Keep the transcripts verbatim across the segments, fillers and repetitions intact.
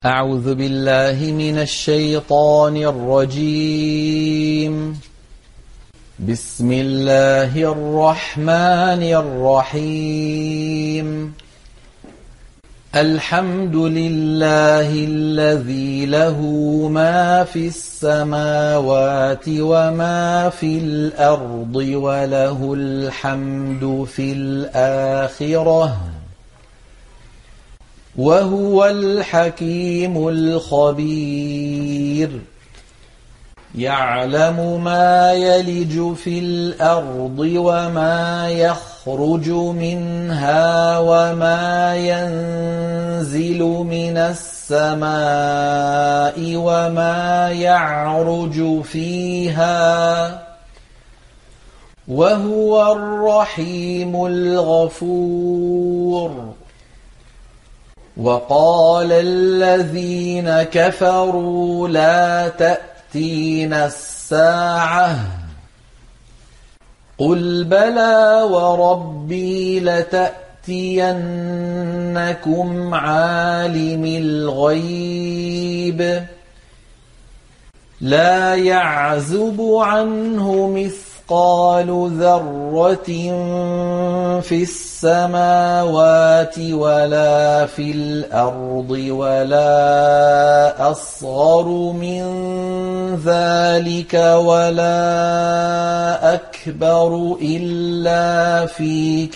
أعوذ بالله من الشيطان الرجيم. بسم الله الرحمن الرحيم. الحمد لله الذي له ما في السماوات وما في الأرض وله الحمد في الآخرة وهو الحكيم الخبير. يعلم ما يلج في الأرض وما يخرج منها وما ينزل من السماء وما يعرج فيها وهو الرحيم الغفور. وقال الذين كفروا لا تأتينا الساعة قل بلى وربي لتأتينكم عالم الغيب لا يعزب عنه مثقال ذرة في السماوات ولا في الأرض ولا أصغر من ذلك ولا أكبر إلا في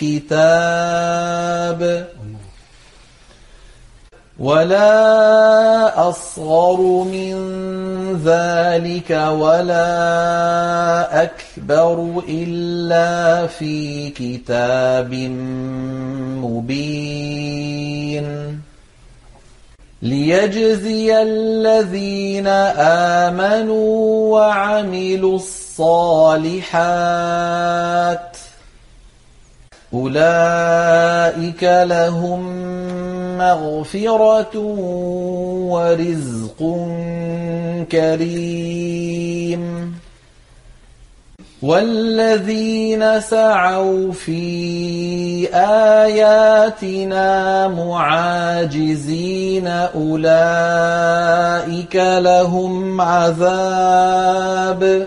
كتاب ولا أصغر من ذلك ولا أكبر إلا في كتاب مبين. ليجزي الذين آمنوا وعملوا الصالحات أولئك لهم مغفرة ورزق كريم. والذين سعوا في آياتنا معاجزين أولئك لهم عذاب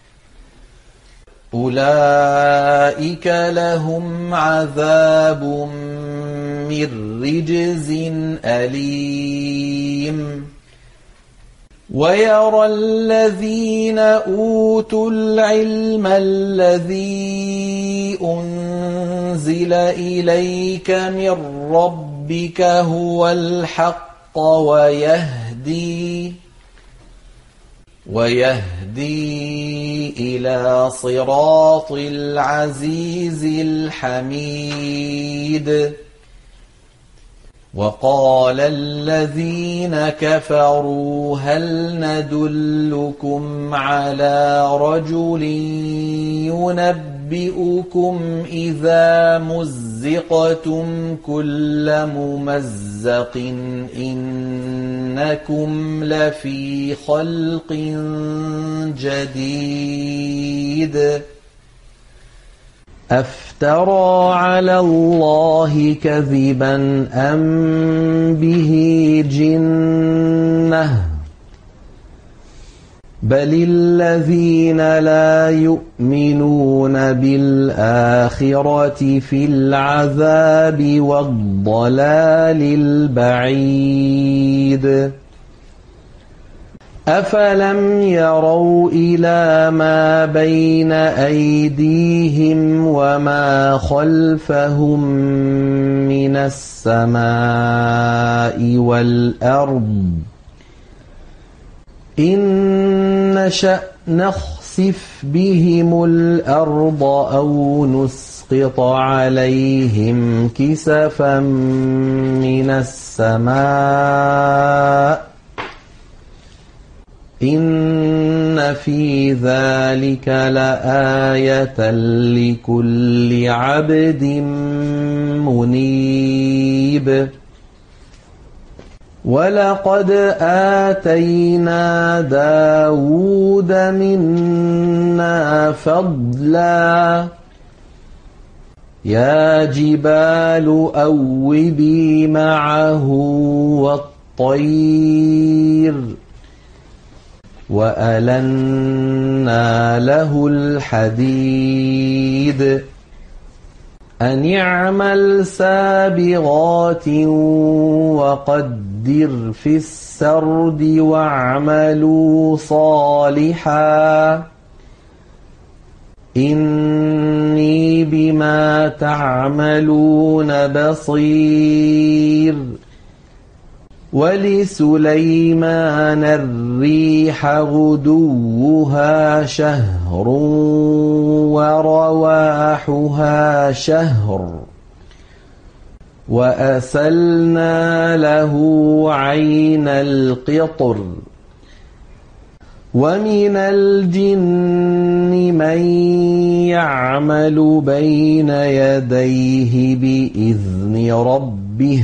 أولئك لهم عذاب من رجز أليم. ويرى الذين أوتوا العلم الذي أنزل إليك من ربك هو الحق ويهدي ويهدي إلى صراط العزيز الحميد. وقال الذين كفروا هل ندلكم على رجل ينبئكم إذا مزقتم كل ممزق إنكم لفي خلق جديد أفترى على الله كذبا أم به جنة بل الذين لا يؤمنون بالآخرة في العذاب والضلال البعيد. أفلم يروا إلى ما بين أيديهم وما خلفهم من السماء والأرض إن نشأ نخسف بهم الأرض أو نسقط عليهم كسفا من السماء إن في ذلك لآية لكل عبد منيب. ولقد آتينا داود منا فضلا يا جبال أوبي معه الطير وألنا له الحديد أن اعمل سابغات وقدر في السرد واعملوا صالحا إني بما تعملون بصير ولسليمان الريح غدوها شهر ورواحها شهر وأسلنا له عين القطر ومن الجن من يعمل بين يديه بإذن ربه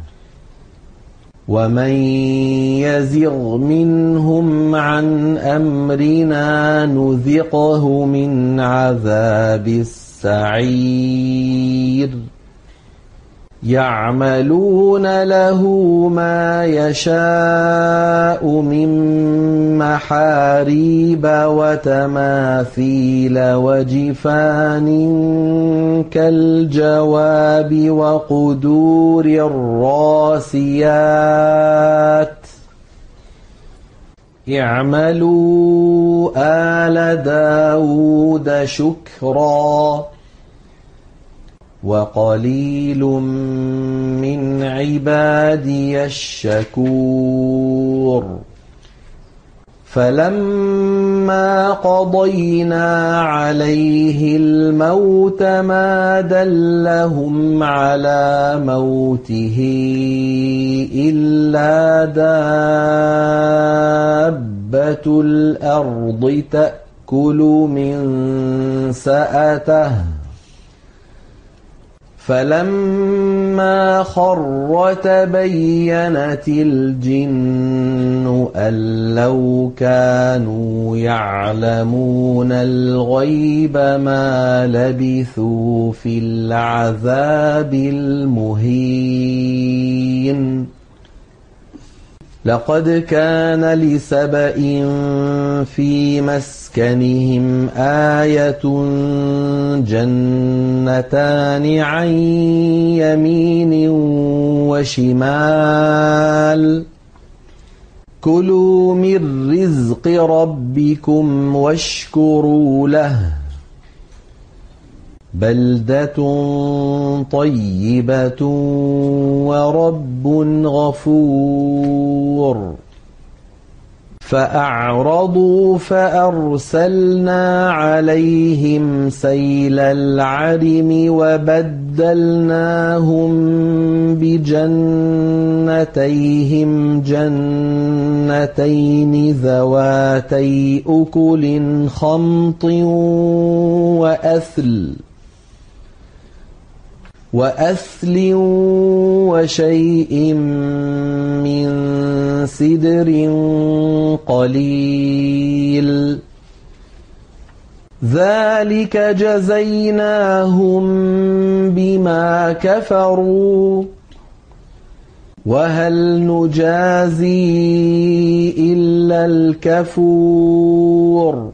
ومن يزغ منهم عن أمرنا نذقه من عذاب السعير يعملون له ما يشاء من محاريب وتماثيل وجفان كالجواب وقدور الراسيات اعملوا آل داود شكرا وقليل من عبادي الشكور فلما قضينا عليه الموت ما دلهم على موته إلا دابة الأرض تأكل من سأته فلما خر تبينت الجن أن لو كانوا يعلمون الغيب ما لبثوا في العذاب المهين لقد كان لسبإ في مسكنهم آية جنتان عن يمين وشمال كلوا من رزق ربكم واشكروا له بلدة طيبة ورب غفور فأعرضوا فأرسلنا عليهم سيل العرم وبدلناهم بجنتيهم جنتين ذواتي أكل خمط وأثل وأثل وشيء من سدر قليل ذلك جزيناهم بما كفروا وهل نجازي إلا الكفور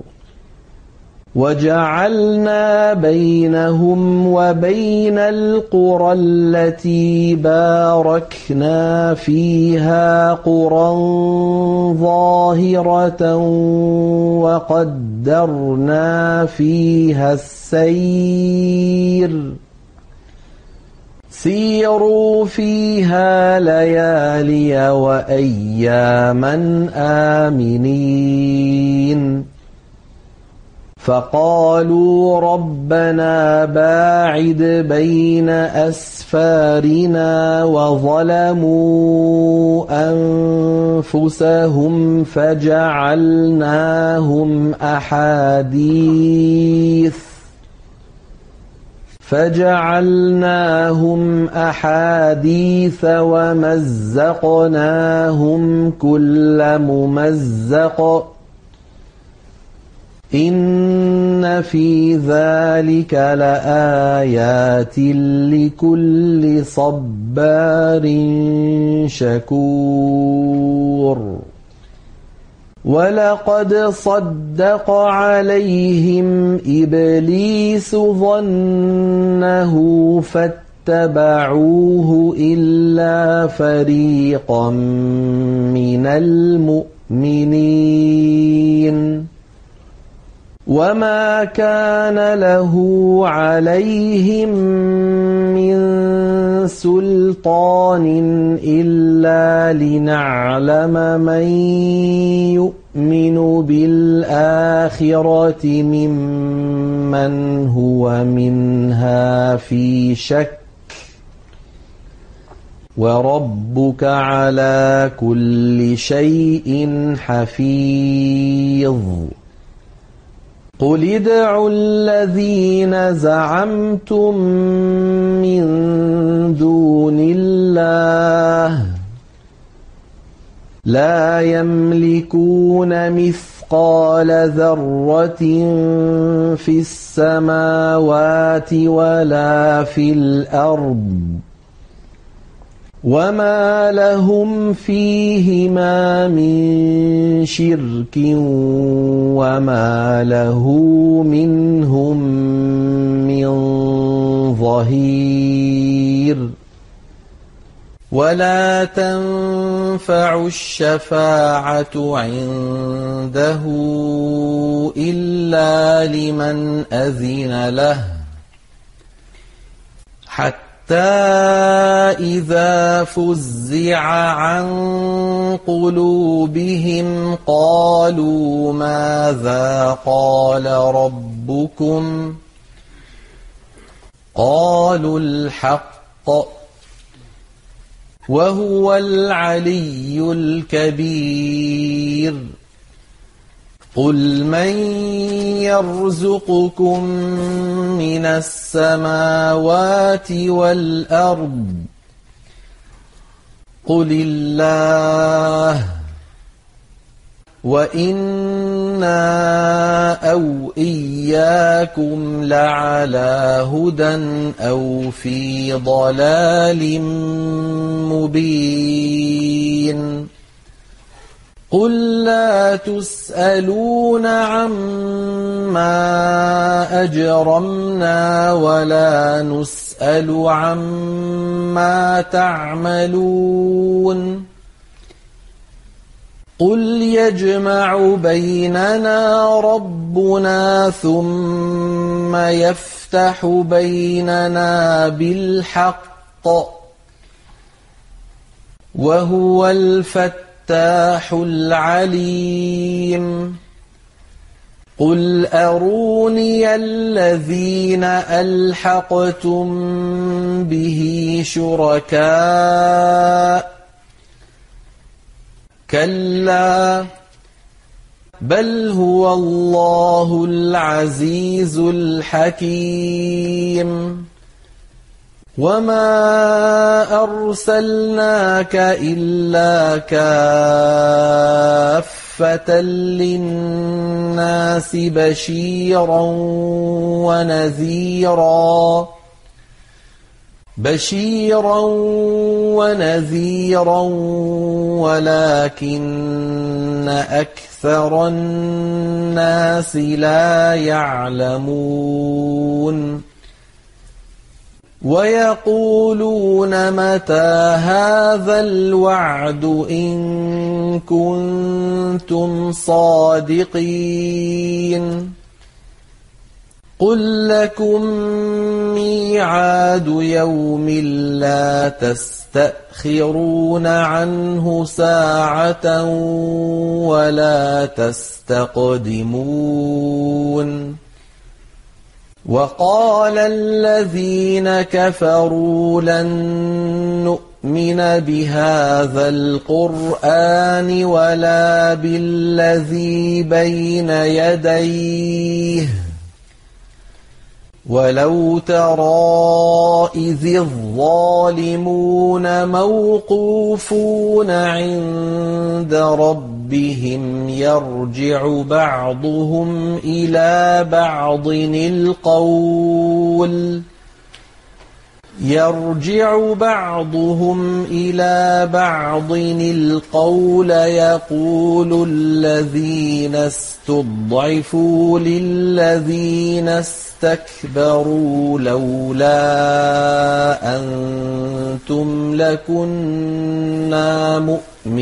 وجعلنا بينهم وبين القرى التي باركنا فيها قرى ظاهرة وقدرنا فيها السير سيروا فيها ليالي وأياما آمنين فقالوا ربنا باعد بين أسفارنا وظلموا أنفسهم فجعلناهم أحاديث فجعلناهم أحاديث ومزقناهم كل ممزق إن في ذلك لآيات لكل صبار شكور ولقد صدق عليهم إبليس ظنه فاتبعوه إلا فريقا من المؤمنين وما كان له عليهم من سلطان إلا لنعلم من يؤمن بالآخرة ممن هو منها في شك وربك على كل شيء حفيظ قل ادعوا الذين زعمتم من دون الله لا يملكون مثقال ذرة في السماوات ولا في الأرض وما لهم فيهما من شرك وما له منهم من ظهير ولا تنفع الشفاعة عنده إلا لمن أذن له حتى إذا فزع عن قلوبهم قالوا ماذا قال ربكم قالوا الحق وهو العلي الكبير قل من يرزقكم من السماوات والأرض قل الله وإنا أو إياكم لعلى هدى أو في ضلال مبين قل لا تسألون عما أجرمنا ولا نسأل عما تعملون قل يجمع بيننا ربنا ثم يفتح بيننا بالحق وهو الفتاح العليم قل أروني الذين ألحقتم به شركاء كلا بل هو الله العزيز الحكيم وما أرسلناك إلا كافة للناس بشيرا ونذيرا بشيرا ونذيرا ولكن أكثر الناس لا يعلمون ويقولون متى هذا الوعد إن كنتم صادقين قل لكم ميعاد يوم لا تستأخرون عنه ساعة ولا تستقدمون وقال الذين كفروا لن نؤمن بهذا القرآن ولا بالذي بين يديه ولو ترى إذ الظالمون موقوفون عند ربهم ربهم يرجع بعضهم إلى بعض القول يرجع بعضهم إلى بعض القول يقول الذين استضعفوا للذين استكبروا لولا أنتم لكنا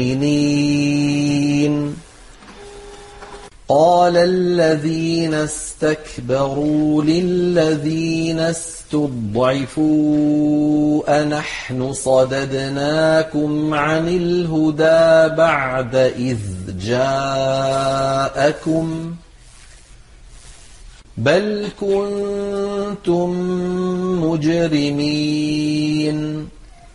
مؤمنين قال الذين استكبروا للذين استضعفوا أنحن صددناكم عن الهدى بعد إذ جاءكم بل كنتم مجرمين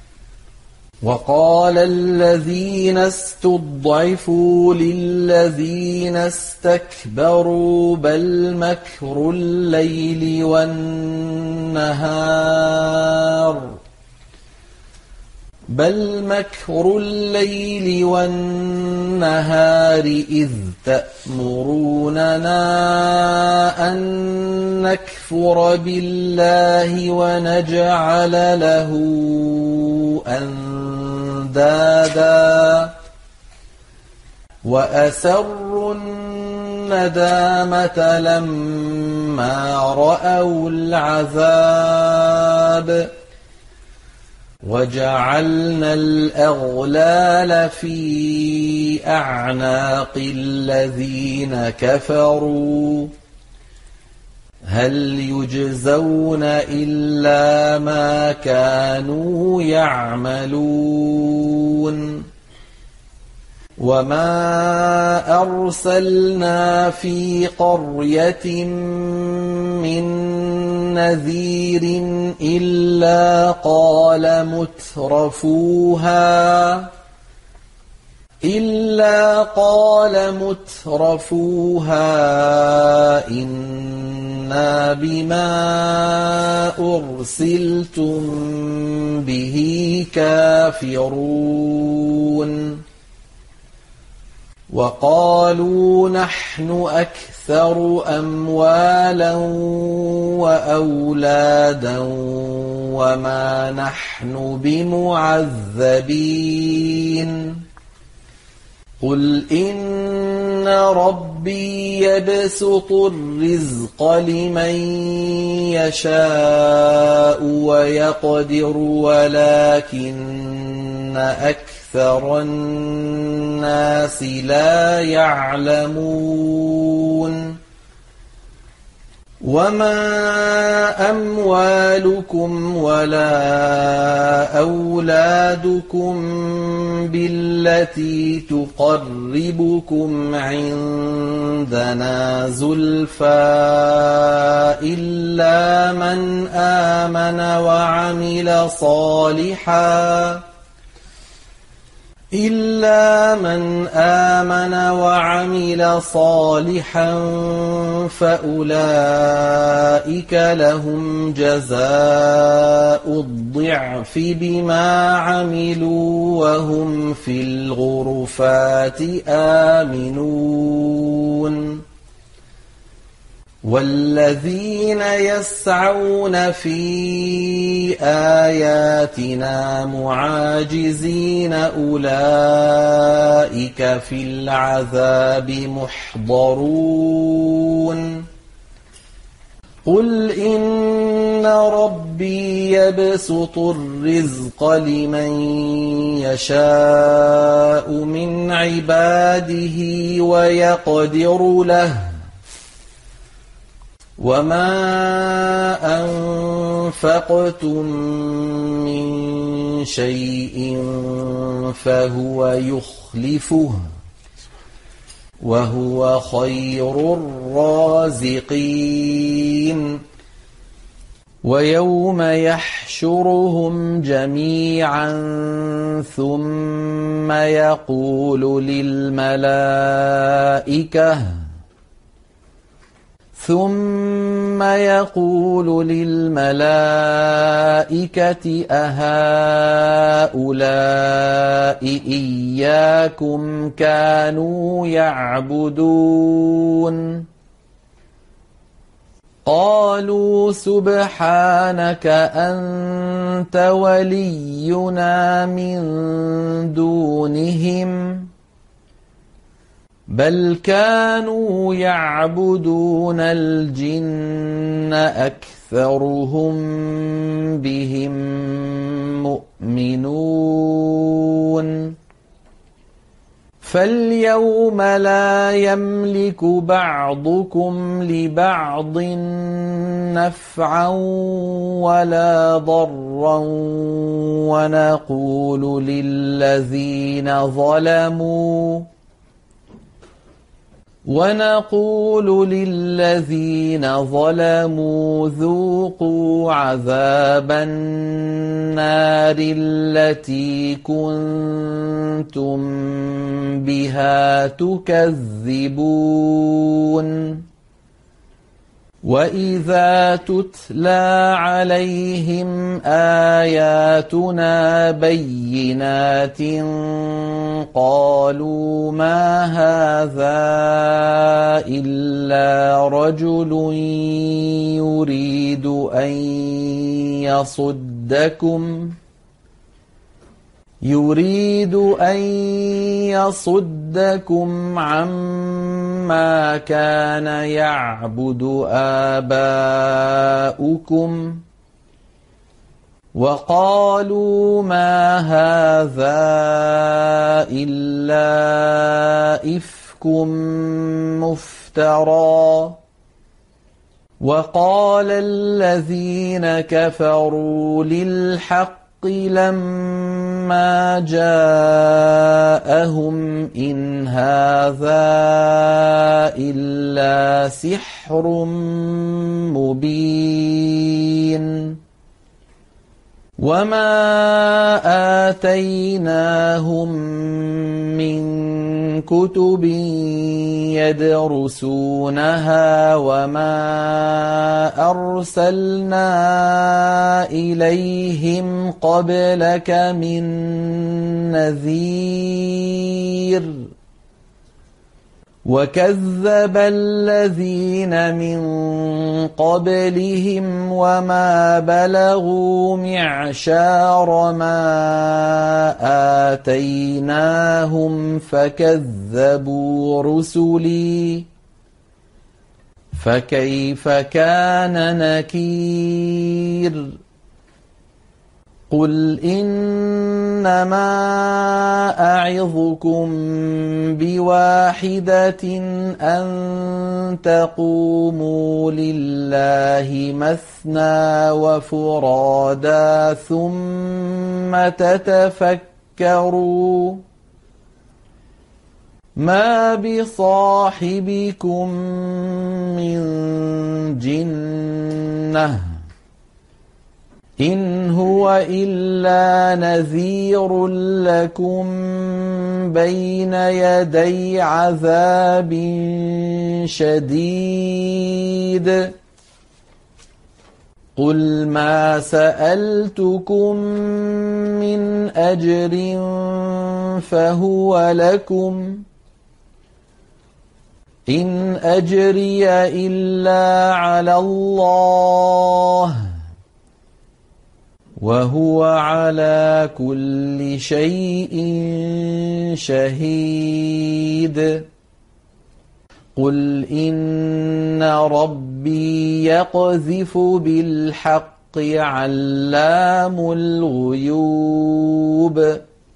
وقال الذين استضعفوا للذين استكبروا بل مكر الليل والنهار بل مكر الليل والنهار إذ تأمروننا أن نكفر بالله ونجعل له أندادا وأسروا الندامة لما رأوا العذاب وجعلنا الأغلال في أعناق الذين كفروا هل يجزون إلا ما كانوا يعملون وما أرسلنا في قرية من نذير إلا قال مترفوها إلا قال مترفوها إنا بما أرسلتم به كافرون وقالوا نحن أكثر أموالا وأولادا وما نحن بمعذبين قل إن ربي يبسط الرزق لمن يشاء ويقدر ولكن أكثر الناس لا يعلمون وما أموالكم ولا أولادكم بالتي تقربكم عندنا زلفى إلا من آمن وعمل صالحا إلا من آمن وعمل صالحا فأولئك لهم جزاء الضعف بما عملوا وهم في الغرفات آمنون والذين يسعون في آياتنا معاجزين أولئك في العذاب محضرون قل إن ربي يبسط الرزق لمن يشاء من عباده ويقدر له وما أنفقتم من شيء فهو يخلفه وهو خير الرازقين ويوم يحشرهم جميعا ثم يقول للملائكة ثم يقول للملائكة أهؤلاء إياكم كانوا يعبدون قالوا سبحانك أنت ولينا من دونهم بل كانوا يعبدون الجن أكثرهم بهم مؤمنون فاليوم لا يملك بعضكم لبعض نفعا ولا ضرا ونقول للذين ظلموا ونقول للذين ظلموا ذوقوا عذاب النار التي كنتم بها تكذبون وإذا تتلى عليهم آياتنا بينات قالوا ما هذا إلا رجل يريد أن يصدكم يريد أن يصدكم عما كان يعبد آباؤكم وقالوا ما هذا إلا إفك مفترى وقال الذين كفروا للحق لما جاءهم إن هذا إلا سحر مبين وما آتيناهم من كتب يدرسونها وما أرسلنا إليهم قبلك من نذير وكذب الذين من قبلهم وما بلغوا معشار ما آتيناهم فكذبوا رسلي فكيف كان نكير قل إنما أعظكم بواحدة أن تقوموا لله مثنى وفرادا ثم تتفكروا ما بصاحبكم من جنة إن هو إلا نذير لكم بين يدي عذاب شديد قل ما سألتكم من أجر فهو لكم إن أجري إلا على الله وهو على كل شيء شهيد قل إن ربي يقذف بالحق علام الغيوب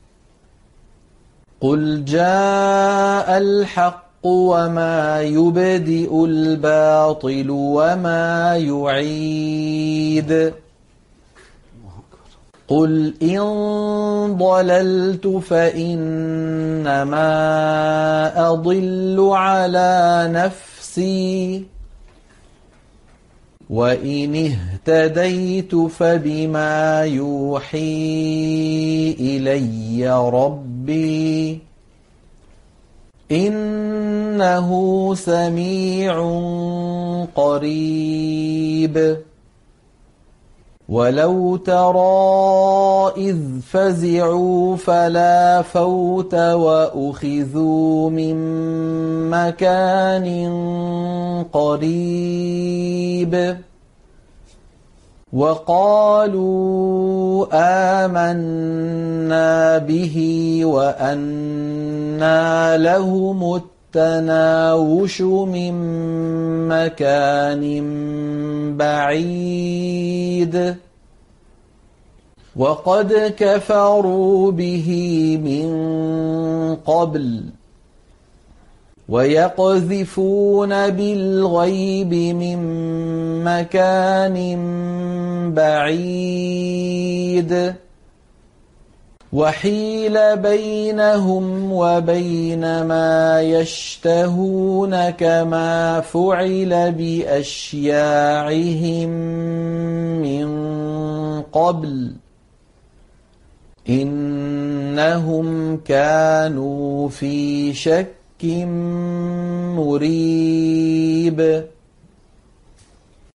قل جاء الحق وما يبدئ الباطل وما يعيد قل إن ضللت فإنما أضل على نفسي وإن اهتديت فبما يوحي إلي ربي إن إنه سميع قريب ولو ترى إذ فزعوا فلا فوت وأخذوا من مكان قريب وقالوا آمنا به وأنى لهم التناوش من مكان بعيد وقد كفروا به من قبل ويقذفون بالغيب من مكان بعيد وحيل بينهم وبين ما يشتهون كما فعل بأشياعهم من قبل إنهم كانوا في شك مريب